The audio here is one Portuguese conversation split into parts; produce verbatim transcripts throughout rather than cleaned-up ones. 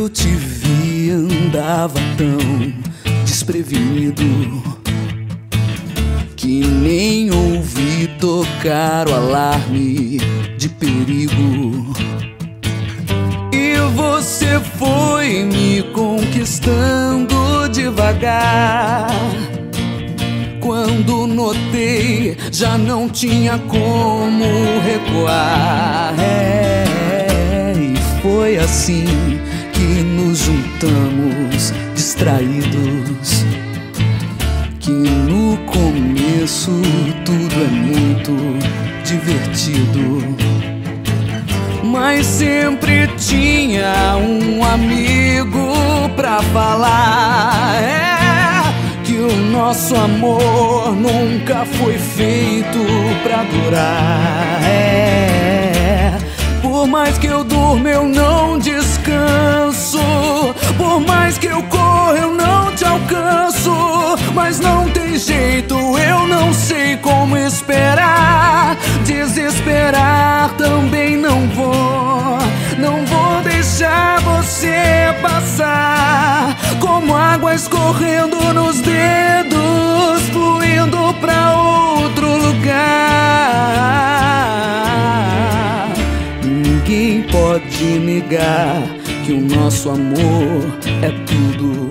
eu te vi andava tão desprevenido que nem ouvi tocar o alarme de perigo. E você foi me conquistando devagar. Quando notei, já não tinha como recuar. É, e foi assim que nos juntamos distraídos. Que no começo tudo é muito divertido, mas sempre tinha um amigo pra falar. É que o nosso amor nunca foi feito pra durar. É, por mais que eu durma eu não descanso, por mais que eu corra eu não te alcanço. Mas não tem jeito, eu não sei como esperar. Desesperar também não vou. Não vou deixar você passar como água escorrendo nos dedos, fluindo pra outro lugar. Ninguém pode negar que o nosso amor é tudo.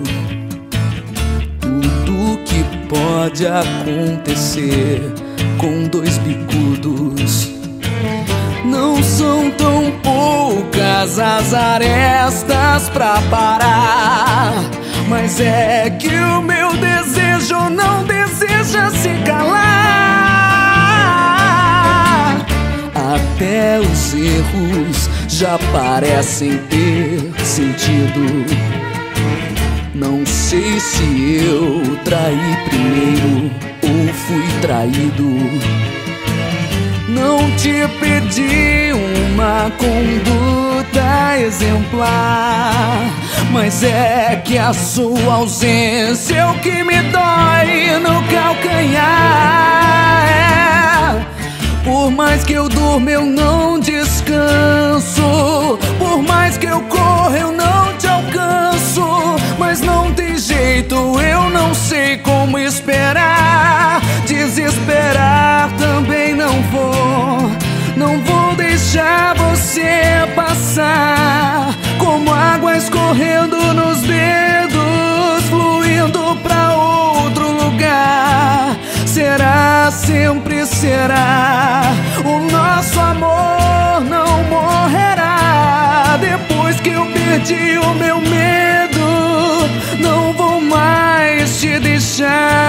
Tudo que pode acontecer com dois bicudos. Não são tão poucas as arestas pra parar, mas é que o meu desejo não deseja se calar. Até os erros já parecem ter sentido. Não sei se eu traí primeiro ou fui traído. Não te pedi uma conduta exemplar, mas é que a sua ausência é o que me dói no calcanhar. É, por mais que eu durma eu não descanso, por mais que eu corra eu não te alcanço. Mas não tem jeito, eu não sei como esperar. Desesperar também não vou. Não vou deixar você passar como água escorrendo nos dedos, fluindo pra outro lugar. Será, sempre será. O nosso amor não morrerá. Depois que eu perdi o meu medo, não vou mais te deixar.